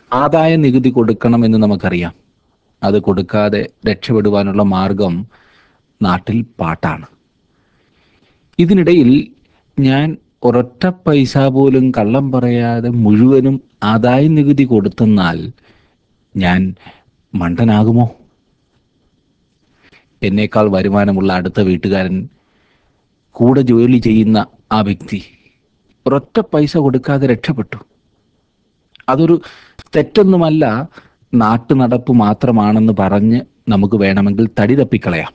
ആദായ നികുതി കൊടുക്കണമെന്ന് നമുക്കറിയാം. അത് കൊടുക്കാതെ രക്ഷപ്പെടുവാനുള്ള മാർഗം നാട്ടിൽ പാട്ടാണ്. ഇതിനിടയിൽ ഞാൻ ഒരൊറ്റ പൈസ പോലും കള്ളം പറയാതെ മുഴുവനും ആദായ നികുതി കൊടുത്തെന്നാൽ ഞാൻ മണ്ടനാകുമോ? എന്നേക്കാൾ വരുമാനമുള്ള അടുത്ത വീട്ടുകാരൻ, കൂടെ ജോലി ചെയ്യുന്ന ആ വ്യക്തി ഒരൊറ്റ പൈസ കൊടുക്കാതെ രക്ഷപ്പെട്ടു. അതൊരു തെറ്റൊന്നുമല്ല, നാട്ടു നടപ്പ് മാത്രമാണെന്ന് പറഞ്ഞ് നമുക്ക് വേണമെങ്കിൽ തടി തപ്പിക്കളയാം.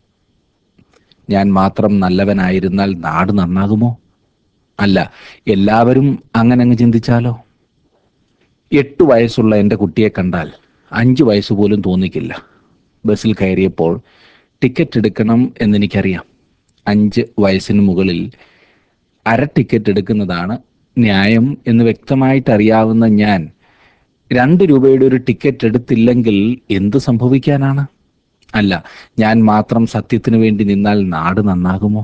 ഞാൻ മാത്രം നല്ലവനായിരുന്നാൽ നാട് നന്നാകുമോ? അല്ല, എല്ലാവരും അങ്ങനെ അങ്ങ് ചിന്തിച്ചാലോ? 8 വയസ്സുള്ള എൻ്റെ കുട്ടിയെ കണ്ടാൽ 5 വയസ്സ് പോലും തോന്നിക്കില്ല. ബസ്സിൽ കയറിയപ്പോൾ ടിക്കറ്റ് എടുക്കണം എന്നെനിക്കറിയാം. 5 വയസ്സിന് മുകളിൽ അര ടിക്കറ്റ് എടുക്കുന്നതാണ് ന്യായം എന്ന് വ്യക്തമായിട്ട് അറിയാവുന്ന ഞാൻ 2 രൂപയുടെ ഒരു ടിക്കറ്റ് എടുത്തില്ലെങ്കിൽ എന്ത് സംഭവിക്കാനാണ്? അല്ല, ഞാൻ മാത്രം സത്യത്തിന് വേണ്ടി നിന്നാൽ നാട് നന്നാകുമോ?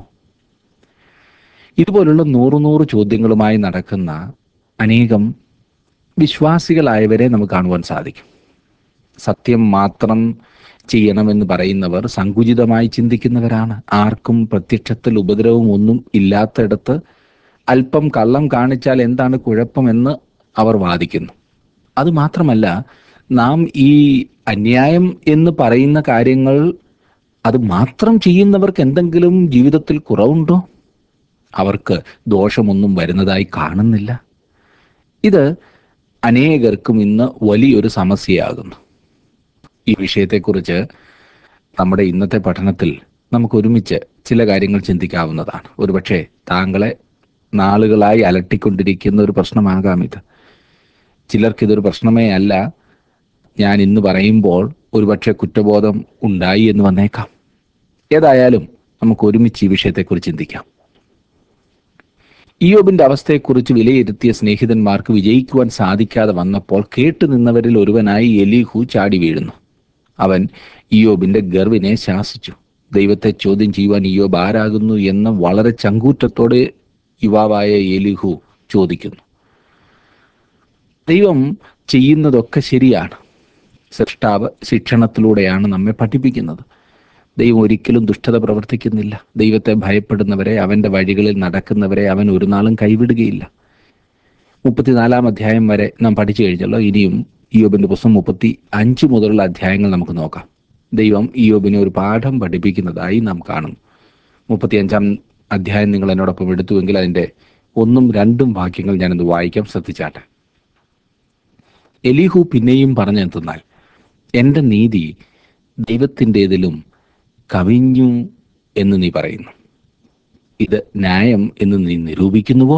ഇതുപോലുള്ള നൂറ് ചോദ്യങ്ങളുമായി നടക്കുന്ന അനേകം വിശ്വാസികളായവരെ നമുക്ക് കാണുവാൻ സാധിക്കും. സത്യം മാത്രം ചെയ്യണമെന്ന് പറയുന്നവർ സങ്കുചിതമായി ചിന്തിക്കുന്നവരാണ്. ആർക്കും പ്രത്യക്ഷത്തിൽ ഉപദ്രവം ഒന്നും ഇല്ലാത്തിടത്ത് അല്പം കള്ളം കാണിച്ചാൽ എന്താണ് കുഴപ്പമെന്ന് അവർ വാദിക്കുന്നു. അതുമാത്രമല്ല, നാം ഈ അന്യായം എന്ന് പറയുന്ന കാര്യങ്ങൾ അത് മാത്രം ചെയ്യുന്നവർക്ക് എന്തെങ്കിലും ജീവിതത്തിൽ കുറവുണ്ടോ? അവർക്ക് ദോഷമൊന്നും വരുന്നതായി കാണുന്നില്ല. ഇത് അനേകർക്കും ഇന്ന് വലിയൊരു സമസ്യയാകുന്നു. ഈ വിഷയത്തെക്കുറിച്ച് നമ്മുടെ ഇന്നത്തെ പഠനത്തിൽ നമുക്ക് ഒരുമിച്ച് ചില കാര്യങ്ങൾ ചിന്തിക്കാവുന്നതാണ്. ഒരുപക്ഷെ താങ്കളെ നാളുകളായി അലട്ടിക്കൊണ്ടിരിക്കുന്ന ഒരു പ്രശ്നമാകാം ഇത്. ചിലർക്കിതൊരു പ്രശ്നമേ അല്ല. ഞാൻ ഇന്ന് പറയുമ്പോൾ ഒരുപക്ഷെ കുറ്റബോധം ഉണ്ടായി എന്ന് വന്നേക്കാം. ഏതായാലും നമുക്ക് ഒരുമിച്ച് ഈ വിഷയത്തെക്കുറിച്ച് ചിന്തിക്കാം. ഇയ്യോബിന്റെ അവസ്ഥയെക്കുറിച്ച് വിലയിരുത്തിയ സ്നേഹിതന്മാർക്ക് വിജയിക്കുവാൻ സാധിക്കാതെ വന്നപ്പോൾ കേട്ടുനിന്നവരിൽ ഒരുവനായി എലീഹു ചാടി വീഴുന്നു. അവൻ ഇയ്യോബിന്റെ ഗർവിനെ ശാസിച്ചു. ദൈവത്തെ ചോദ്യം ചെയ്യുവാൻ ഇയ്യോബ് ആരാകുന്നു എന്ന് വളരെ ചങ്കൂറ്റത്തോടെ യുവാവായ എലീഹു ചോദിക്കുന്നു. ദൈവം ചെയ്യുന്നതൊക്കെ ശരിയാണ്. സൃഷ്ടാവ് ശിക്ഷണത്തിലൂടെയാണ് നമ്മെ പഠിപ്പിക്കുന്നത്. ദൈവം ഒരിക്കലും ദുഷ്ടത പ്രവർത്തിക്കുന്നില്ല. ദൈവത്തെ ഭയപ്പെടുന്നവരെ, അവൻ്റെ വഴികളിൽ നടക്കുന്നവരെ അവൻ ഒരു നാളും കൈവിടുകയില്ല. 34 അധ്യായം വരെ നാം പഠിച്ചു കഴിഞ്ഞല്ലോ. ഇനിയും ഇയ്യോബിന്റെ പുസ്തകം 35 മുതലുള്ള അധ്യായങ്ങൾ നമുക്ക് നോക്കാം. ദൈവം ഇയ്യോബിനെ ഒരു പാഠം പഠിപ്പിക്കുന്നതായി നാം കാണുന്നു. 35 അധ്യായം നിങ്ങൾ എന്നോടൊപ്പം എടുത്തുവെങ്കിൽ അതിൻ്റെ 1ഉം 2ഉം വാക്യങ്ങൾ ഞാനൊന്ന് വായിക്കാം, ശ്രദ്ധിച്ചാട്ടെ. എലീഹു പിന്നെയും പറഞ്ഞെന്തെന്നാൽ, എൻ്റെ നീതി ദൈവത്തിൻ്റെതിലും കവിഞ്ഞു എന്ന് നീ പറയുന്നു. ഇത് ന്യായം എന്ന് നീ നിരൂപിക്കുന്നുവോ?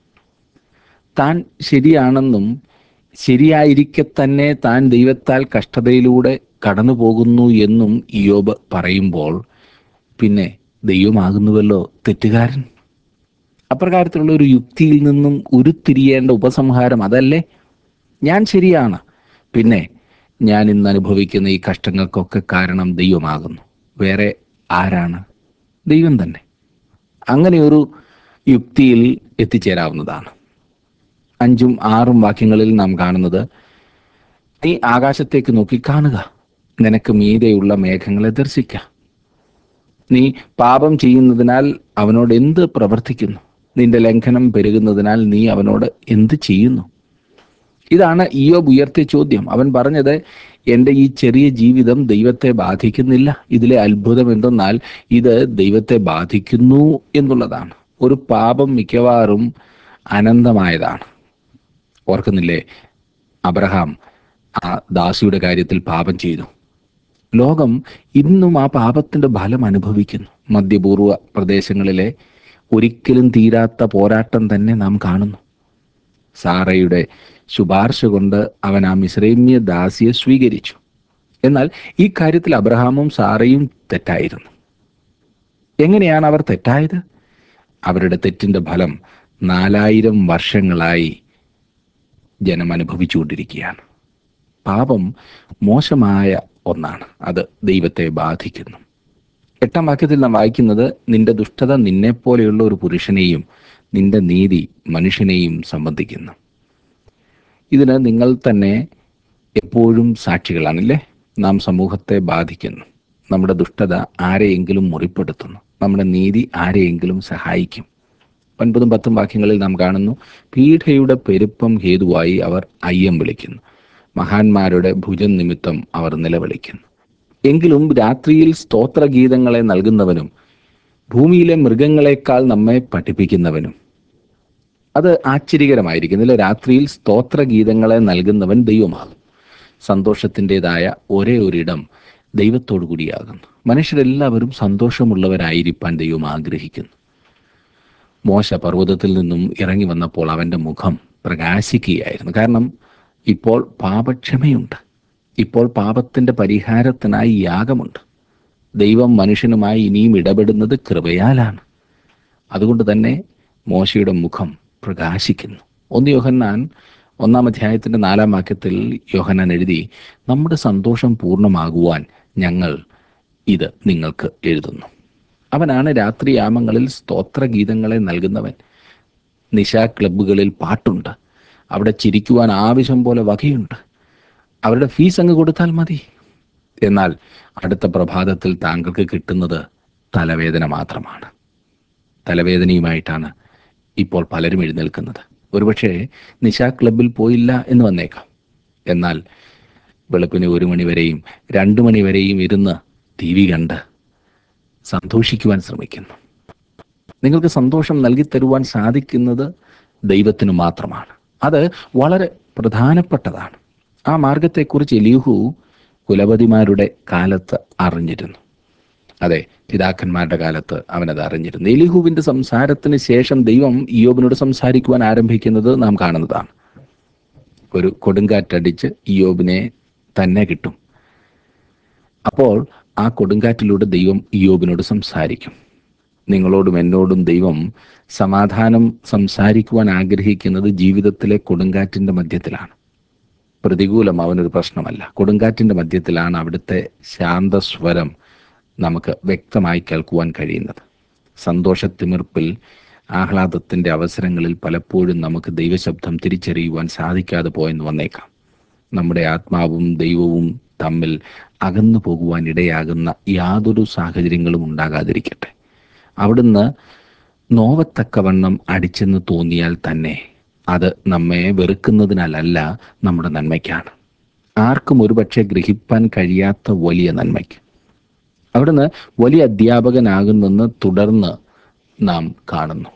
താൻ ശരിയാണെന്നും ശരിയായിരിക്കെ തന്നെ താൻ ദൈവത്താൽ കഷ്ടതയിലൂടെ കടന്നു പോകുന്നു എന്നും ഇയ്യോബ് പറയുമ്പോൾ പിന്നെ ദൈവമാകുന്നുവല്ലോ തെറ്റുകാരൻ. അപ്രകാരത്തിലുള്ള ഒരു യുക്തിയിൽ നിന്നും ഉരുത്തിരിയേണ്ട ഉപസംഹാരം അതല്ലേ? ഞാൻ ശരിയാണ്, പിന്നെ ഞാൻ ഇന്ന് അനുഭവിക്കുന്ന ഈ കഷ്ടങ്ങൾക്കൊക്കെ കാരണം ദൈവമാകുന്നു. വേറെ ആരാണ്? ദൈവം തന്നെ. അങ്ങനെ ഒരു യുക്തിയിൽ എത്തിച്ചേരാവുന്നതാണ്. 5ഉം 6ഉം വാക്യങ്ങളിൽ നാം കാണുന്നത്, നീ ആകാശത്തേക്ക് നോക്കി കാണുക, നിനക്ക് മീതെയുള്ള മേഘങ്ങളെ ദർശിക്ക. നീ പാപം ചെയ്യുന്നതിനാൽ അവനോട് എന്ത് പ്രവർത്തിക്കുന്നു? നിന്റെ ലംഘനം പെരുകുന്നതിനാൽ നീ അവനോട് എന്ത് ചെയ്യുന്നു? ഇതാണ് ഇയ്യോബ് ഉയർത്തിയ ചോദ്യം. അവൻ പറഞ്ഞത്, എൻ്റെ ഈ ചെറിയ ജീവിതം ദൈവത്തെ ബാധിക്കുന്നില്ല. ഇതിലെ അത്ഭുതം എന്തെന്നാൽ ഇത് ദൈവത്തെ ബാധിക്കുന്നു എന്നുള്ളതാണ്. ഒരു പാപം മിക്കവാറും അനന്തമായതാണ്. ഓർക്കുന്നില്ലേ, അബ്രഹാം ആ ദാസിയുടെ കാര്യത്തിൽ പാപം ചെയ്തു. ലോകം ഇന്നും ആ പാപത്തിന്റെ ഫലം അനുഭവിക്കുന്നു. മധ്യപൂർവ പ്രദേശങ്ങളിലെ ഒരിക്കലും തീരാത്ത പോരാട്ടം തന്നെ നാം കാണുന്നു. സാറയുടെ ശുപാർശ കൊണ്ട് അവൻ ആ മിസ്രൈമ്യ ദാസിയെ സ്വീകരിച്ചു. എന്നാൽ ഈ കാര്യത്തിൽ അബ്രഹാമും സാറയും തെറ്റായിരുന്നു. എങ്ങനെയാണ് അവർ തെറ്റായത്? അവരുടെ തെറ്റിന്റെ ഫലം 4000 വർഷങ്ങളായി ജനം അനുഭവിച്ചുകൊണ്ടിരിക്കുകയാണ്. പാപം മോശമായ ഒന്നാണ്. അത് ദൈവത്തെ ബാധിക്കുന്നു. 8ാം വാക്യത്തിൽ നാം വായിക്കുന്നത്, നിന്റെ ദുഷ്ടത നിന്നെപ്പോലെയുള്ള ഒരു പുരുഷനെയും നിന്റെ നീതി മനുഷ്യനെയും സംബന്ധിക്കുന്നു. ഇതിന് നിങ്ങൾ തന്നെ എപ്പോഴും സാക്ഷികളാണല്ലേ. നാം സമൂഹത്തെ ബാധിക്കുന്നു, നമ്മുടെ ദുഷ്ടത ആരെയെങ്കിലും മുറിപ്പെടുത്തുന്നു, നമ്മുടെ നീതി ആരെയെങ്കിലും സഹായിക്കും. 9-10 വാക്യങ്ങളിൽ നാം കാണുന്നു, പീഠയുടെ പെരുപ്പം ഹേതുവായി അവർ അയ്യം വിളിക്കുന്നു, മഹാന്മാരുടെ ഭുജം നിമിത്തം അവർ നിലവിളിക്കുന്നു. എങ്കിലും രാത്രിയിൽ സ്തോത്രഗീതങ്ങളെ നൽകുന്നവനും ഭൂമിയിലെ മൃഗങ്ങളെക്കാൾ നമ്മെ പഠിപ്പിക്കുന്നവനും. അത് ആശ്ചര്യകരമായിരിക്കുന്നില്ല. രാത്രിയിൽ സ്തോത്രഗീതങ്ങളെ നൽകുന്നവൻ ദൈവമാകും. സന്തോഷത്തിൻ്റെതായ ഒരേ ഒരിടം ദൈവത്തോടു കൂടിയാകുന്നു. മനുഷ്യരെല്ലാവരും സന്തോഷമുള്ളവരായിരിക്കാൻ ദൈവം ആഗ്രഹിക്കുന്നു. മോശ പർവ്വതത്തിൽ നിന്നും ഇറങ്ങി വന്നപ്പോൾ അവൻ്റെ മുഖം പ്രകാശിക്കുകയായിരുന്നു. കാരണം ഇപ്പോൾ പാപക്ഷമയുണ്ട്, ഇപ്പോൾ പാപത്തിൻ്റെ പരിഹാരത്തിനായി യാഗമുണ്ട്. ദൈവം മനുഷ്യനുമായി ഇനിയും ഇടപെടുന്നത് കൃപയാലാണ്. അതുകൊണ്ട് തന്നെ മോശയുടെ മുഖം പ്രകാശിക്കുന്നു. 1 യോഹന്നാൻ 1-ാം 4 വാക്യത്തിൽ യോഹന്നാൻ എഴുതി, നമ്മുടെ സന്തോഷം പൂർണ്ണമാകുവാൻ ഞങ്ങൾ ഇത് നിങ്ങൾക്ക് എഴുതുന്നു. അവനാണ് രാത്രിയാമങ്ങളിൽ സ്തോത്രഗീതങ്ങളെ നൽകുന്നവൻ. നിശാ ക്ലബ്ബുകളിൽ പാട്ടുണ്ട്, അവിടെ ചിരിക്കുവാൻ ആവശ്യം പോലെ വകയുണ്ട്. അവരുടെ ഫീസ് അങ്ങ് കൊടുത്താൽ മതി. എന്നാൽ അടുത്ത പ്രഭാതത്തിൽ താങ്കൾക്ക് കിട്ടുന്നത് തലവേദന മാത്രമാണ്. തലവേദനയുമായിട്ടാണ് ഇപ്പോൾ പലരും എഴുന്നേൽക്കുന്നത്. ഒരുപക്ഷെ നിശാ ക്ലബ്ബിൽ പോയില്ല എന്ന് വന്നേക്കാം. എന്നാൽ വെളുപ്പിന് 1 മണി വരെയും 2 മണി വരെയും ഇരുന്ന് ടി വി കണ്ട് സന്തോഷിക്കുവാൻ ശ്രമിക്കുന്നു. നിങ്ങൾക്ക് സന്തോഷം നൽകിത്തരുവാൻ സാധിക്കുന്നത് ദൈവത്തിന് മാത്രമാണ്. അത് വളരെ പ്രധാനപ്പെട്ടതാണ്. ആ മാർഗത്തെക്കുറിച്ച് എലീഹു കുലപതിമാരുടെ കാലത്ത് അറിഞ്ഞിരുന്നു. അതെ, പിതാക്കന്മാരുടെ കാലത്ത് അവനത് അറിഞ്ഞിരുന്നു. എലീഹുവിൻ്റെ സംസാരത്തിന് ശേഷം ദൈവം ഇയ്യോബിനോട് സംസാരിക്കുവാൻ ആരംഭിക്കുന്നത് നാം കാണുന്നതാണ്. ഒരു കൊടുങ്കാറ്റടിച്ച് ഇയ്യോബിനെ തന്നെ കിട്ടും. അപ്പോൾ ആ കൊടുങ്കാറ്റിലൂടെ ദൈവം ഇയ്യോബിനോട് സംസാരിക്കും. നിങ്ങളോടും എന്നോടും ദൈവം സമാധാനം സംസാരിക്കുവാൻ ആഗ്രഹിക്കുന്നത് ജീവിതത്തിലെ കൊടുങ്കാറ്റിൻ്റെ മധ്യത്തിലാണ്. പ്രതികൂലം അവനൊരു പ്രശ്നമല്ല. കൊടുങ്കാറ്റിൻ്റെ മധ്യത്തിലാണ് അവിടുത്തെ ശാന്തസ്വരം നമുക്ക് വ്യക്തമായി കേൾക്കുവാൻ കഴിയുന്നത്. സന്തോഷത്തിമിർപ്പിൽ, ആഹ്ലാദത്തിൻ്റെ അവസരങ്ങളിൽ പലപ്പോഴും നമുക്ക് ദൈവശബ്ദം തിരിച്ചറിയുവാൻ സാധിക്കാതെ പോയെന്ന് വന്നേക്കാം. നമ്മുടെ ആത്മാവും ദൈവവും തമ്മിൽ അകന്നു പോകുവാൻ ഇടയാകുന്ന യാതൊരു സാഹചര്യങ്ങളും ഉണ്ടാകാതിരിക്കട്ടെ. അവിടുന്ന് നോവത്തക്കവണ്ണം അടിച്ചെന്ന് തോന്നിയാൽ തന്നെ അത് നമ്മെ വെറുക്കുന്നതിനാലല്ല, നമ്മുടെ നന്മയ്ക്കാണ്. ആർക്കും ഒരുപക്ഷെ ഗ്രഹിപ്പാൻ കഴിയാത്ത വലിയ നന്മയ്ക്ക്. അവിടുന്ന് വലിയ അധ്യാപകനാകുന്നെന്ന് തുടർന്ന് നാം കാണുന്നു.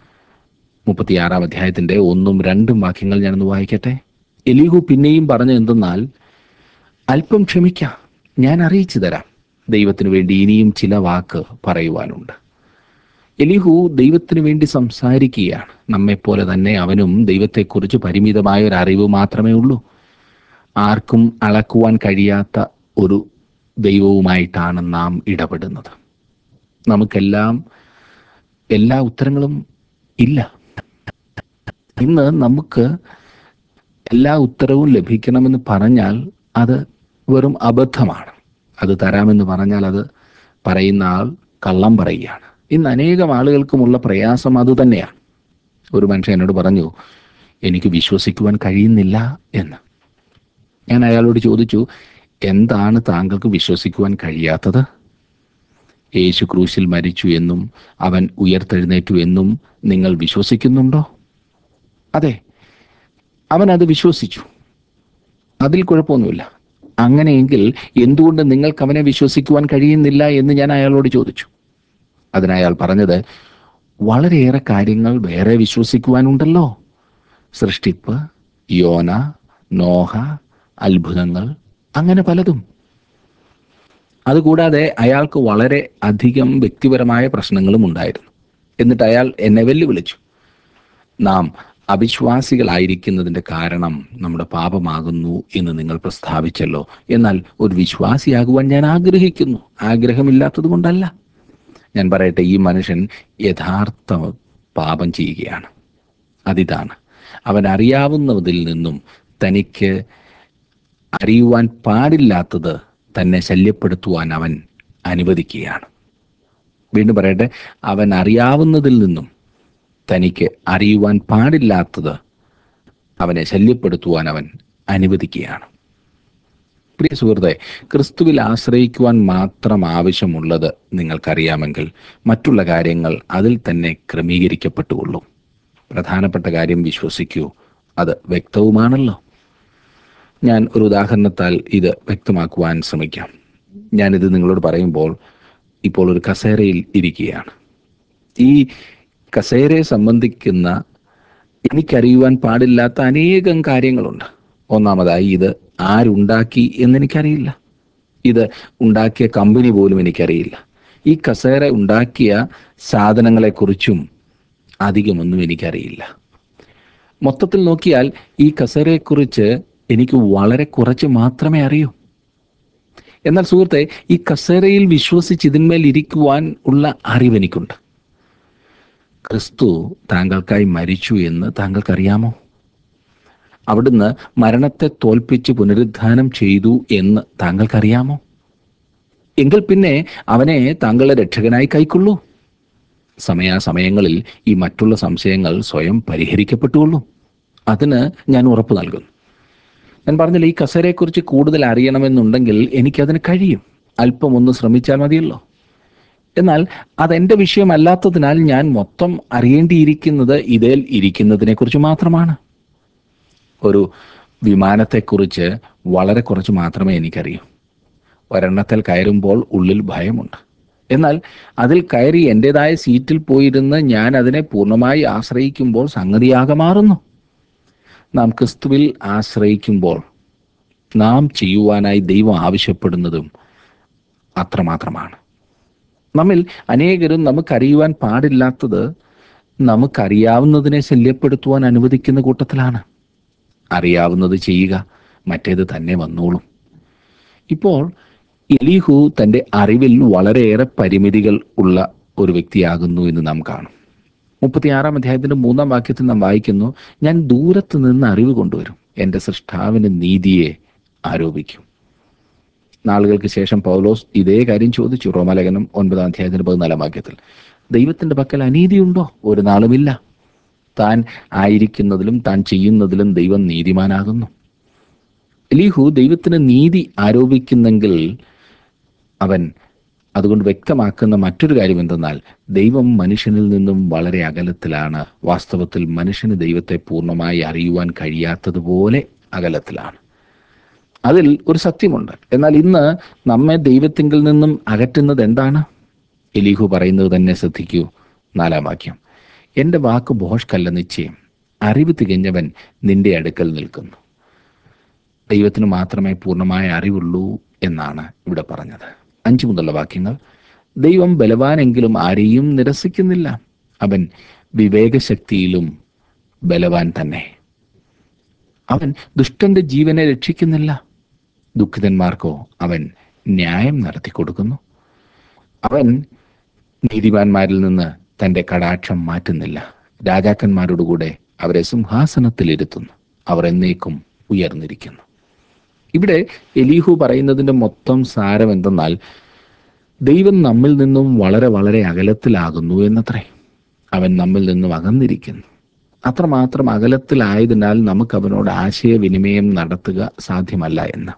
36-ാം അധ്യായത്തിൻ്റെ 1-2 വാക്യങ്ങൾ ഞാനൊന്ന് വായിക്കട്ടെ. എലീഹു പിന്നെയും പറഞ്ഞ എന്തെന്നാൽ, അല്പം ക്ഷമിക്കാം, ഞാൻ അറിയിച്ചു തരാം. ദൈവത്തിനു വേണ്ടി ഇനിയും ചില വാക്ക് പറയുവാനുണ്ട്. എലീഹു ദൈവത്തിനു വേണ്ടി സംസാരിക്കുകയാണ്. നമ്മെപ്പോലെ തന്നെ അവനും ദൈവത്തെക്കുറിച്ച് പരിമിതമായ ഒരു അറിവ് മാത്രമേ ഉള്ളൂ. ആർക്കും അളക്കുവാൻ കഴിയാത്ത ഒരു ദൈവവുമായിട്ടാണ് നാം ഇടപെടുന്നത്. നമുക്കെല്ലാം എല്ലാ ഉത്തരങ്ങളും ഇല്ല. ഇന്ന് നമുക്ക് എല്ലാ ഉത്തരവും ലഭിക്കണമെന്ന് പറഞ്ഞാൽ അത് വെറും അബദ്ധമാണ്. അത് തരാമെന്ന് പറഞ്ഞാൽ അത് പറയുന്ന ആൾ കള്ളം പറയുകയാണ്. ഇന്ന് അനേകം ആളുകൾക്കുമുള്ള പ്രയാസം അതുതന്നെയാണ്. ഒരു മനുഷ്യൻ എന്നോട് പറഞ്ഞു, എനിക്ക് വിശ്വസിക്കുവാൻ കഴിയുന്നില്ല എന്ന്. ഞാൻ അയാളോട് ചോദിച്ചു, എന്താണ് താങ്കൾക്ക് വിശ്വസിക്കുവാൻ കഴിയാത്തത്? യേശു ക്രൂശിൽ മരിച്ചു എന്നും അവൻ ഉയർത്തെഴുന്നേറ്റു എന്നും നിങ്ങൾ വിശ്വസിക്കുന്നുണ്ടോ? അതെ, അവൻ അത് വിശ്വസിച്ചു. അതിൽ കുഴപ്പമൊന്നുമില്ല. അങ്ങനെയെങ്കിൽ എന്തുകൊണ്ട് നിങ്ങൾക്ക് അവനെ വിശ്വസിക്കുവാൻ കഴിയുന്നില്ല എന്ന് ഞാൻ അയാളോട് ചോദിച്ചു. അതിനയാൾ പറഞ്ഞത്, വളരെയേറെ കാര്യങ്ങൾ വേറെ വിശ്വസിക്കുവാനുണ്ടല്ലോ. സൃഷ്ടിപ്പ്, യോന, നോഹ, അത്ഭുതങ്ങൾ, അങ്ങനെ പലതും. അതുകൂടാതെ അയാൾക്ക് വളരെ അധികം വ്യക്തിപരമായ പ്രശ്നങ്ങളും ഉണ്ടായിരുന്നു. എന്നിട്ട് അയാൾ എന്നെ വെല്ലുവിളിച്ചു. നാം അവിശ്വാസികളായിരിക്കുന്നതിൻ്റെ കാരണം നമ്മുടെ പാപമാകുന്നു എന്ന് നിങ്ങൾ പ്രസ്താവിച്ചല്ലോ. എന്നാൽ ഒരു വിശ്വാസിയാകുവാൻ ഞാൻ ആഗ്രഹിക്കുന്നു. ആഗ്രഹമില്ലാത്തത് കൊണ്ടല്ല. ഞാൻ പറയട്ടെ, ഈ മനുഷ്യൻ യഥാർത്ഥ പാപം ചെയ്യുകയാണ്. അതിതാണ്, അവൻ അറിയാവുന്നതിൽ നിന്നും തനിക്ക് അറിയുവാൻ പാടില്ലാത്തത് തന്നെ ശല്യപ്പെടുത്തുവാൻ അവൻ അനുവദിക്കുകയാണ്. വീണ്ടും പറയട്ടെ, അവൻ അറിയാവുന്നതിൽ നിന്നും തനിക്ക് അറിയുവാൻ പാടില്ലാത്തത് അവനെ ശല്യപ്പെടുത്തുവാൻ അവൻ അനുവദിക്കുകയാണ്. പ്രിയ സുഹൃത്തെ, ക്രിസ്തുവിൽ ആശ്രയിക്കുവാൻ മാത്രം ആവശ്യമുള്ളത് നിങ്ങൾക്കറിയാമെങ്കിൽ മറ്റുള്ള കാര്യങ്ങൾ അതിൽ തന്നെ ക്രമീകരിക്കപ്പെട്ടുകൊള്ളും. പ്രധാനപ്പെട്ട കാര്യം വിശ്വസിക്കൂ, അത് വ്യക്തവുമാണല്ലോ. ഞാൻ ഒരു ഉദാഹരണത്താൽ ഇത് വ്യക്തമാക്കുവാൻ ശ്രമിക്കാം. ഞാനിത് നിങ്ങളോട് പറയുമ്പോൾ ഇപ്പോൾ ഒരു കസേരയിൽ ഇരിക്കുകയാണ്. ഈ കസേരയെ സംബന്ധിക്കുന്ന എനിക്കറിയുവാൻ പാടില്ലാത്ത അനേകം കാര്യങ്ങളുണ്ട്. ഒന്നാമതായി, ഇത് ആരുണ്ടാക്കി എന്നെനിക്കറിയില്ല. ഇത് ഉണ്ടാക്കിയ കമ്പനി പോലും എനിക്കറിയില്ല. ഈ കസേര ഉണ്ടാക്കിയ സാധനങ്ങളെക്കുറിച്ചും അധികമൊന്നും എനിക്കറിയില്ല. മൊത്തത്തിൽ നോക്കിയാൽ ഈ കസേരയെക്കുറിച്ച് എനിക്ക് വളരെ കുറച്ച് മാത്രമേ അറിയൂ. എന്നാൽ സുഹൃത്തെ, ഈ കസേരയിൽ വിശ്വസിച്ച് ഇതിന്മേൽ ഇരിക്കുവാൻ ഉള്ള അറിവ് എനിക്കുണ്ട്. ക്രിസ്തു താങ്കൾക്കായി മരിച്ചു എന്ന് താങ്കൾക്കറിയാമോ? അവിടുന്ന് മരണത്തെ തോൽപ്പിച്ച് പുനരുദ്ധാനം ചെയ്തു എന്ന് താങ്കൾക്കറിയാമോ? എങ്കിൽ പിന്നെ അവനെ താങ്കളുടെ രക്ഷകനായി കൈക്കൊള്ളൂ. സമയാസമയങ്ങളിൽ ഈ മറ്റുള്ള സംശയങ്ങൾ സ്വയം പരിഹരിക്കപ്പെട്ടുകൊള്ളൂ. അതിന് ഞാൻ ഉറപ്പ് നൽകുന്നു. ഞാൻ പറഞ്ഞില്ല, ഈ കസേരയെക്കുറിച്ച് കൂടുതൽ അറിയണമെന്നുണ്ടെങ്കിൽ എനിക്കതിന് കഴിയും. അല്പം ഒന്ന് ശ്രമിച്ചാൽ മതിയല്ലോ. എന്നാൽ അതെൻ്റെ വിഷയമല്ലാത്തതിനാൽ ഞാൻ മൊത്തം അറിയേണ്ടിയിരിക്കുന്നത് ഇതിൽ ഇരിക്കുന്നതിനെ കുറിച്ച് മാത്രമാണ്. ഒരു വിമാനത്തെക്കുറിച്ച് വളരെ കുറച്ച് മാത്രമേ എനിക്കറിയൂ. ഒരെണ്ണത്തിൽ കയറുമ്പോൾ ഉള്ളിൽ ഭയമുണ്ട്. എന്നാൽ അതിൽ കയറി എൻ്റെതായ സീറ്റിൽ പോയിരുന്ന് ഞാൻ അതിനെ പൂർണ്ണമായി ആശ്രയിക്കുമ്പോൾ സംഗതിയാകെ മാറുന്നു. നാം ക്രിസ്തുവിൽ ആശ്രയിക്കുമ്പോൾ നാം ചെയ്യുവാനായി ദൈവം ആവശ്യപ്പെടുന്നതും അത്രമാത്രമാണ്. നമ്മിൽ അനേകരും നമുക്കറിയുവാൻ പാടില്ലാത്തത് നമുക്കറിയാവുന്നതിനെ ശല്യപ്പെടുത്തുവാൻ അനുവദിക്കുന്ന കൂട്ടത്തിലാണ്. അറിയാവുന്നത് ചെയ്യുക, മറ്റേത് തന്നെ വന്നോളും. ഇപ്പോൾ എലീഹു തൻ്റെ അറിവിൽ വളരെയേറെ പരിമിതികൾ ഉള്ള ഒരു വ്യക്തിയാകുന്നു എന്ന് നാം കാണും. 36 അധ്യായത്തിൻ്റെ 3 വാക്യത്തിൽ നാം വായിക്കുന്നു, ഞാൻ ദൂരത്ത് നിന്ന് അറിവ് കൊണ്ടുവരും, എൻ്റെ സൃഷ്ടാവിന് നീതിയെ ആരോപിക്കും. നാളുകൾക്ക് ശേഷം പൗലോസ് ഇതേ കാര്യം ചോദിച്ചു. റോമാലേഖനം 9 അധ്യായത്തിൻ്റെ 14 വാക്യത്തിൽ, ദൈവത്തിൻ്റെ പക്കൽ അനീതിയുണ്ടോ? ഒരു നാളുമില്ല. താൻ ആയിരിക്കുന്നതിലും താൻ ചെയ്യുന്നതിലും ദൈവം നീതിമാനാകുന്നു. എലീഹു ദൈവത്തിന് നീതി ആരോപിക്കുന്നെങ്കിൽ അവൻ അതുകൊണ്ട് വ്യക്തമാക്കുന്ന മറ്റൊരു കാര്യം എന്തെന്നാൽ, ദൈവം മനുഷ്യനിൽ നിന്നും വളരെ അകലത്തിലാണ്. വാസ്തവത്തിൽ മനുഷ്യന് ദൈവത്തെ പൂർണ്ണമായി അറിയുവാൻ കഴിയാത്തതുപോലെ അകലത്തിലാണ്. അതിൽ ഒരു സത്യമുണ്ട്. എന്നാൽ ഇന്ന് നമ്മെ ദൈവത്തിങ്കിൽ നിന്നും അകറ്റുന്നത് എന്താണ്? എലീഹു പറയുന്നത് തന്നെ ശ്രദ്ധിക്കൂ. 4 വാക്യം, എൻ്റെ വാക്ക് ഭോഷ്കല്ല, നിശ്ചയം, അറിവ് തികഞ്ഞവൻ നിന്റെ അടുക്കൽ നിൽക്കുന്നു. ദൈവത്തിന് മാത്രമേ പൂർണ്ണമായ അറിവുള്ളൂ എന്നാണ് ഇവിടെ പറഞ്ഞത്. 5 മുതലുള്ള വാക്യങ്ങൾ, ദൈവം ബലവാനെങ്കിലും ആരെയും നിരസിക്കുന്നില്ല, അവൻ വിവേകശക്തിയിലും ബലവാൻ തന്നെ. അവൻ ദുഷ്ടന്റെ ജീവനെ രക്ഷിക്കുന്നില്ല, ദുഃഖിതന്മാർക്കോ അവൻ ന്യായം നടത്തി കൊടുക്കുന്നു. അവൻ നീതിമാന്മാരിൽ നിന്ന് തൻ്റെ കടാക്ഷം മാറ്റുന്നില്ല, രാജാക്കന്മാരോടുകൂടെ അവരെ സിംഹാസനത്തിലിരുത്തുന്നു, അവർ എന്നേക്കും ഉയർന്നിരിക്കുന്നു. ഇവിടെ എലീഹു പറയുന്നതിൻ്റെ മൊത്തം സാരം എന്തെന്നാൽ, ദൈവം നമ്മിൽ നിന്നും വളരെ വളരെ അകലത്തിലാകുന്നു എന്നത്രേ. അവൻ നമ്മിൽ നിന്നും അകന്നിരിക്കുന്നു. അത്രമാത്രം അകലത്തിലായതിനാൽ നമുക്ക് അവനോട് ആശയവിനിമയം നടത്തുക സാധ്യമല്ല എന്ന്.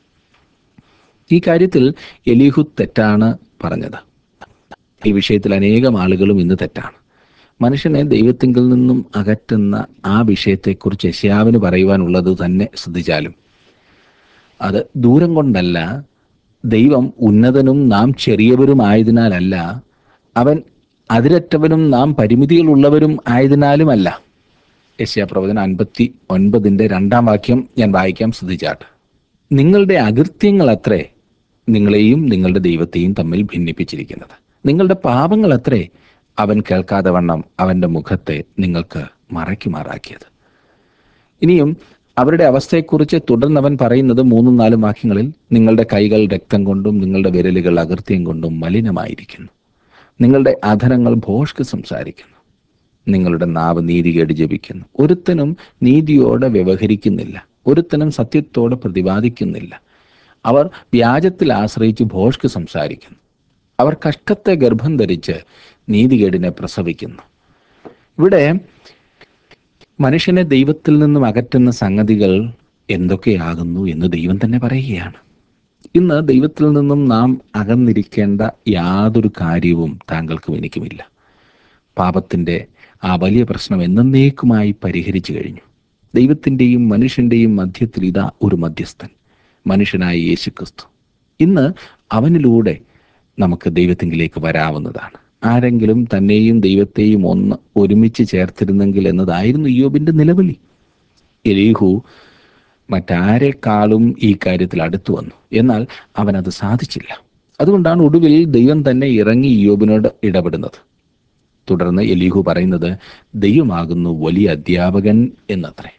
ഈ കാര്യത്തിൽ എലീഹു തെറ്റാണ് പറഞ്ഞത്. ഈ വിഷയത്തിൽ അനേകം ആളുകളും ഇന്ന് തെറ്റാണ്. മനുഷ്യനെ ദൈവത്തിങ്കിൽ നിന്നും അകറ്റുന്ന ആ വിഷയത്തെക്കുറിച്ച് യെശയ്യാവിന് പറയുവാനുള്ളത് തന്നെ ശ്രദ്ധിച്ചാലും, അത് ദൂരം കൊണ്ടല്ല, ദൈവം ഉന്നതനും നാം ചെറിയവരുമായതിനാലല്ല, അവൻ അതിരറ്റവനും നാം പരിമിതികളുള്ളവരും ആയതിനാലുമല്ല. യെശയ്യാപ്രവചനം 59 2 വാക്യം ഞാൻ വായിക്കാം, ശ്രദ്ധിച്ചാട്ട്. നിങ്ങളുടെ അകൃത്യങ്ങൾ അത്രേ നിങ്ങളെയും നിങ്ങളുടെ ദൈവത്തെയും തമ്മിൽ ഭിന്നിപ്പിച്ചിരിക്കുന്നത്. നിങ്ങളുടെ പാപങ്ങൾ അത്രേ അവൻ കേൾക്കാതെ വണ്ണം അവൻ്റെ മുഖത്തെ നിങ്ങൾക്ക് മറയ്ക്കുമാറാക്കിയത്. ഇനിയും അവരുടെ അവസ്ഥയെക്കുറിച്ച് തുടർന്നവൻ പറയുന്നത് 3-4 വാക്യങ്ങളിൽ, നിങ്ങളുടെ കൈകൾ രക്തം കൊണ്ടും നിങ്ങളുടെ വിരലുകൾ അകൃത്യം കൊണ്ടും മലിനമായിരിക്കുന്നു, നിങ്ങളുടെ അധരങ്ങൾ ഭോഷ്ക് സംസാരിക്കുന്നു, നിങ്ങളുടെ നാവ് നീതികേട് ജപിക്കുന്നു. ഒരുത്തനും നീതിയോടെ വ്യവഹരിക്കുന്നില്ല, ഒരുത്തനും സത്യത്തോടെ പ്രതിപാദിക്കുന്നില്ല. അവർ വ്യാജത്തിൽ ആശ്രയിച്ച് ഭോഷ്ക് സംസാരിക്കുന്നു. അവർ കഷ്ടത്തെ ഗർഭം ധരിച്ച് നീതികേടിനെ പ്രസവിക്കുന്നു. ഇവിടെ മനുഷ്യനെ ദൈവത്തിൽ നിന്നും അകറ്റുന്ന സംഗതികൾ എന്തൊക്കെയാകുന്നു എന്ന് ദൈവം തന്നെ പറയുകയാണ്. ഇന്ന് ദൈവത്തിൽ നിന്നും നാം അകന്നിരിക്കേണ്ട യാതൊരു കാര്യവും താങ്കൾക്കും എനിക്കുമില്ല. പാപത്തിൻ്റെ ആ വലിയ പ്രശ്നം എന്നേക്കുമായി പരിഹരിച്ചു കഴിഞ്ഞു. ദൈവത്തിൻ്റെയും മനുഷ്യൻ്റെയും മധ്യത്തിൽ ഇതാ ഒരു മധ്യസ്ഥൻ, മനുഷ്യനായ യേശുക്രിസ്തു. ഇന്ന് അവനിലൂടെ നമുക്ക് ദൈവത്തിങ്കിലേക്ക് വരാവുന്നതാണ്. ആരെങ്കിലും തന്നെയും ദൈവത്തെയും ഒന്ന് ഒരുമിച്ച് ചേർത്തിരുന്നെങ്കിൽ എന്നതായിരുന്നു ഇയ്യോബിൻ്റെ നിലവിളി. എലീഹു മറ്റാരെക്കാളും ഈ കാര്യത്തിൽ അടുത്തു വന്നു, എന്നാൽ അവനത് സാധിച്ചില്ല. അതുകൊണ്ടാണ് ഒടുവിൽ ദൈവം തന്നെ ഇറങ്ങി ഇയ്യോബിനോട് ഇടപെടുന്നത്. തുടർന്ന് എലീഹു പറയുന്നത് ദൈവമാകുന്നു വലിയ അധ്യാപകൻ എന്നത്രേ.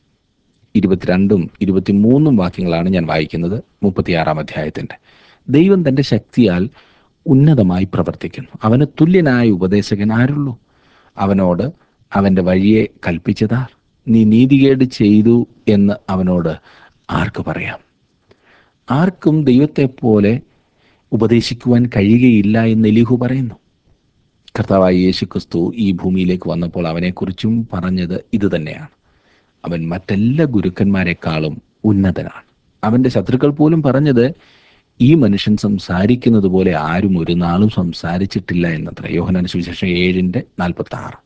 22ഉം 23ഉം വാക്യങ്ങളാണ് ഞാൻ വായിക്കുന്നത് 36-ാം അധ്യായത്തിൻ്റെ. ദൈവം തൻ്റെ ശക്തിയാൽ ഉന്നതമായി പ്രവർത്തിക്കുന്നു. അവന് തുല്യനായ ഉപദേശകൻ ആരുള്ളൂ? അവനോട് അവൻ്റെ വഴിയെ കൽപ്പിച്ചതാർ? നീ നീതികേട് ചെയ്തു എന്ന് അവനോട് ആർക്ക് പറയാം? ആർക്കും ദൈവത്തെപ്പോലെ ഉപദേശിക്കുവാൻ കഴിയുകയില്ല എന്ന് എലീഹു പറയുന്നു. കർത്താവായ യേശുക്രിസ്തു ഈ ഭൂമിയിലേക്ക് വന്നപ്പോൾ അവനെക്കുറിച്ചും പറഞ്ഞത് ഇത് തന്നെയാണ്. അവൻ മറ്റെല്ലാ ഗുരുക്കന്മാരെക്കാളും ഉന്നതനാണ്. അവൻ്റെ ശത്രുക്കൾ പോലും പറഞ്ഞത് ഈ മനുഷ്യൻ സംസാരിക്കുന്നത് പോലെ ആരും ഒരു നാളും സംസാരിച്ചിട്ടില്ല എന്നത്ര. യോഹന്നാൻ സുവിശേഷം 7:46.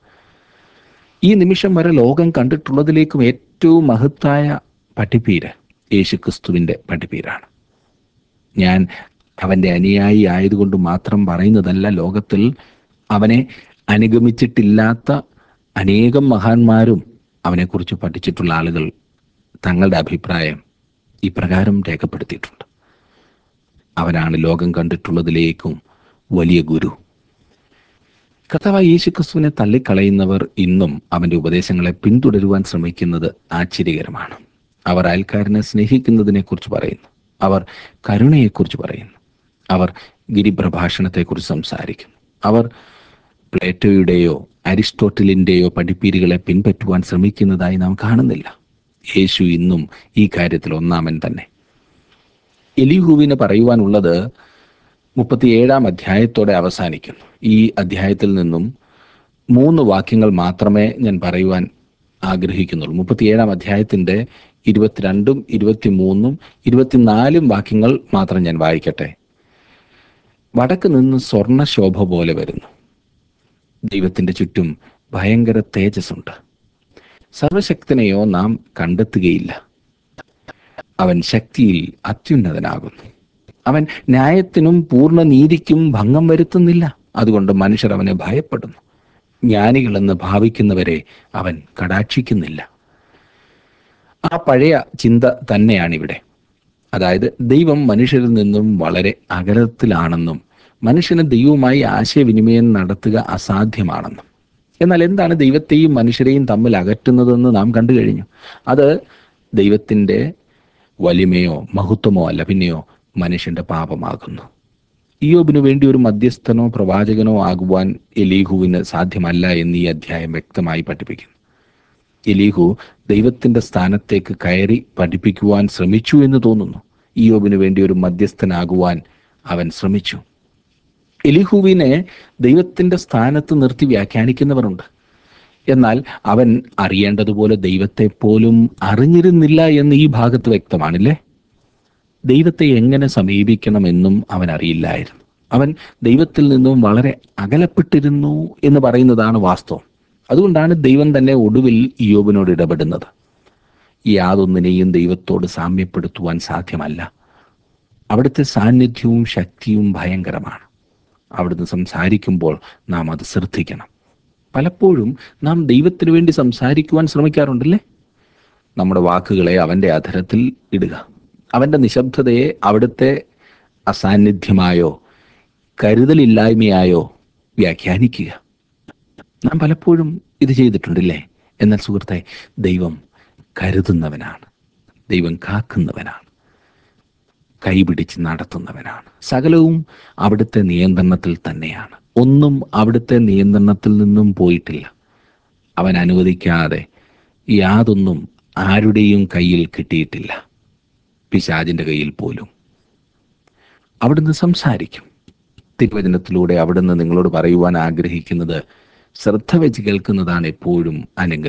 ഈ നിമിഷം വരെ ലോകം കണ്ടിട്ടുള്ളതിലേക്കും ഏറ്റവും മഹത്തായ പഠിപ്പീര് യേശുക്രിസ്തുവിൻ്റെ പഠിപ്പീരാണ്. ഞാൻ അവൻ്റെ അനുയായി ആയതുകൊണ്ട് മാത്രം പറയുന്നതല്ല. ലോകത്തിൽ അവനെ അനുഗമിച്ചിട്ടില്ലാത്ത അനേകം മഹാന്മാരും അവനെക്കുറിച്ച് പഠിച്ചിട്ടുള്ള ആളുകൾ തങ്ങളുടെ അഭിപ്രായം ഇപ്രകാരം രേഖപ്പെടുത്തിയിട്ടുണ്ട്: അവനാണ് ലോകം കണ്ടിട്ടുള്ളതിലേക്കും വലിയ ഗുരു. കർത്താവായ യേശുക്രിസ്തുവിനെ തള്ളിക്കളയുന്നവർ ഇന്നും അവൻ്റെ ഉപദേശങ്ങളെ പിന്തുടരുവാൻ ശ്രമിക്കുന്നത് ആശ്ചര്യകരമാണ്. അവർ അയൽക്കാരനെ സ്നേഹിക്കുന്നതിനെക്കുറിച്ച് പറയുന്നു, അവർ കരുണയെക്കുറിച്ച് പറയുന്നു, അവർ ഗിരിപ്രഭാഷണത്തെക്കുറിച്ച് സംസാരിക്കുന്നു. അവർ പ്ലേറ്റോയുടെയോ അരിസ്റ്റോട്ടലിൻ്റെയോ പഠിപ്പീരുകളെ പിൻപറ്റുവാൻ ശ്രമിക്കുന്നതായി നാം കാണുന്നില്ല. യേശു ഇന്നും ഈ കാര്യത്തിൽ ഒന്നാമൻ തന്നെ. എലീഹുവിന് പറയുവാനുള്ളത് 37-ാം അധ്യായത്തോടെ അവസാനിക്കുന്നു. ഈ അധ്യായത്തിൽ നിന്നും 3 വാക്യങ്ങൾ മാത്രമേ ഞാൻ പറയുവാൻ ആഗ്രഹിക്കുന്നുള്ളൂ. 37-ാം അധ്യായത്തിൻ്റെ 22ഉം 23ഉം 24ഉം വാക്യങ്ങൾ മാത്രം ഞാൻ വായിക്കട്ടെ. വടക്ക് നിന്ന് സ്വർണശോഭ പോലെ വരുന്നു. ദൈവത്തിൻ്റെ ചുറ്റും ഭയങ്കര തേജസ്സുണ്ട്. സർവശക്തനെയോ നാം കണ്ടെത്തുകയില്ല. അവൻ ശക്തിയിൽ അത്യുന്നതനാകുന്നു. അവൻ ന്യായത്തിനും പൂർണ്ണ നീതിക്കും ഭംഗം വരുത്തുന്നില്ല. അതുകൊണ്ട് മനുഷ്യർ അവനെ ഭയപ്പെടുന്നു. ജ്ഞാനികളെന്ന് ഭാവിക്കുന്നവരെ അവൻ കടാക്ഷിക്കുന്നില്ല. ആ പഴയ ചിന്ത തന്നെയാണിവിടെ. അതായത് ദൈവം മനുഷ്യരിൽ നിന്നും വളരെ അകലത്തിലാണെന്നും മനുഷ്യന് ദൈവവുമായി ആശയവിനിമയം നടത്തുക അസാധ്യമാണെന്നും. എന്നാൽ എന്താണ് ദൈവത്തെയും മനുഷ്യരെയും തമ്മിൽ അകറ്റുന്നതെന്ന് നാം കണ്ടു കഴിഞ്ഞു. അത് ദൈവത്തിൻ്റെ വലിമയോ മഹത്വമോ അല്ല, പിന്നെയോ മനുഷ്യൻ്റെ പാപമാകുന്നു. ഇയ്യോബിനു വേണ്ടി ഒരു മധ്യസ്ഥനോ പ്രവാചകനോ ആകുവാൻ എലീഹുവിന് സാധ്യമല്ല എന്ന് ഈ അധ്യായം വ്യക്തമായി പഠിപ്പിക്കുന്നു. എലീഹു ദൈവത്തിൻ്റെ സ്ഥാനത്തേക്ക് കയറി പഠിപ്പിക്കുവാൻ ശ്രമിച്ചു എന്ന് തോന്നുന്നു. ഇയ്യോബിനു വേണ്ടി ഒരു മധ്യസ്ഥനാകുവാൻ അവൻ ശ്രമിച്ചു. എലീഹുവിനെ ദൈവത്തിൻ്റെ സ്ഥാനത്ത് നിർത്തി വ്യാഖ്യാനിക്കുന്നവരുണ്ട്. എന്നാൽ അവൻ അറിയേണ്ടതുപോലെ ദൈവത്തെ പോലും അറിഞ്ഞിരുന്നില്ല എന്ന് ഈ ഭാഗത്ത് വ്യക്തമാണില്ലേ. ദൈവത്തെ എങ്ങനെ സമീപിക്കണമെന്നും അവൻ അറിയില്ലായിരുന്നു. അവൻ ദൈവത്തിൽ നിന്നും വളരെ അകലപ്പെട്ടിരുന്നു എന്ന് പറയുന്നതാണ് വാസ്തവം. അതുകൊണ്ടാണ് ദൈവം തന്നെ ഒടുവിൽ ഇയ്യോബിനോട് ഇടപെടുന്നത്. യാതൊന്നിനെയും ദൈവത്തോട് സാമ്യപ്പെടുത്തുവാൻ സാധ്യമല്ല. അവിടുത്തെ സാന്നിധ്യവും ശക്തിയും ഭയങ്കരമാണ്. അവിടുന്ന് സംസാരിക്കുമ്പോൾ നാം അത് ശ്രദ്ധിക്കണം. പലപ്പോഴും നാം ദൈവത്തിന് വേണ്ടി സംസാരിക്കുവാൻ ശ്രമിക്കാറുണ്ടല്ലേ. നമ്മുടെ വാക്കുകളെ അവൻ്റെ അധരത്തിൽ ഇടുക, അവൻ്റെ നിശബ്ദതയെ അവിടുത്തെ അസാന്നിധ്യമായോ കരുതലില്ലായ്മയായോ വ്യാഖ്യാനിക്കുക. നാം പലപ്പോഴും ഇത് ചെയ്തിട്ടുണ്ടല്ലേ. എന്നാൽ സുഹൃത്തെ, ദൈവം കരുതുന്നവനാണ്, ദൈവം കാക്കുന്നവനാണ്, കൈപിടിച്ച് നടത്തുന്നവനാണ്. സകലവും അവിടുത്തെ നിയന്ത്രണത്തിൽ തന്നെയാണ്. ഒന്നും അവിടുത്തെ നിയന്ത്രണത്തിൽ നിന്നും പോയിട്ടില്ല. അവൻ അനുവദിക്കാതെ യാതൊന്നും ആരുടെയും കയ്യിൽ കിട്ടിയിട്ടില്ല, പിശാചിൻ്റെ കയ്യിൽ പോലും. അവിടുന്ന് സംസാരിക്കും. തിരുവചനത്തിലൂടെ അവിടുന്ന് നിങ്ങളോട് പറയുവാൻ ആഗ്രഹിക്കുന്നത് ശ്രദ്ധ വെച്ച് കേൾക്കുന്നതാണ് എപ്പോഴും അനുഗ്രഹം.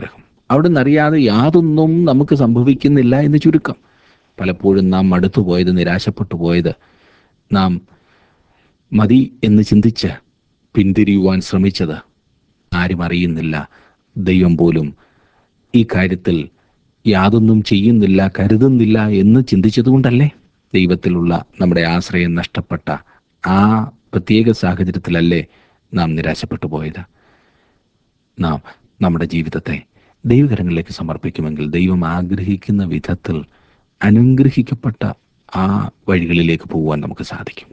അവിടുന്ന് അറിയാതെ യാതൊന്നും നമുക്ക് സംഭവിക്കുന്നില്ല എന്ന് ചുരുക്കം. പലപ്പോഴും നാം മടുത്തുപോയത്, നിരാശപ്പെട്ടു പോയത്, നാം മതി എന്ന് ചിന്തിച്ച് പിന്തിരിയുവാൻ ശ്രമിച്ചത് ആരും അറിയുന്നില്ല. ദൈവം പോലും ഈ കാര്യത്തിൽ യാതൊന്നും ചെയ്യുന്നില്ല, കരുതുന്നില്ല എന്ന് ചിന്തിച്ചതുകൊണ്ടല്ലേ ദൈവത്തിലുള്ള നമ്മുടെ ആശ്രയം നഷ്ടപ്പെട്ട ആ പ്രത്യേക സാഹചര്യത്തിലല്ലേ നാം നിരാശപ്പെട്ടു പോയത്. നാം നമ്മുടെ ജീവിതത്തെ ദൈവകരങ്ങളിലേക്ക് സമർപ്പിക്കുമെങ്കിൽ ദൈവം ആഗ്രഹിക്കുന്ന വിധത്തിൽ അനുഗ്രഹിക്കപ്പെട്ട ആ വഴികളിലേക്ക് പോകുവാൻ നമുക്ക് സാധിക്കും.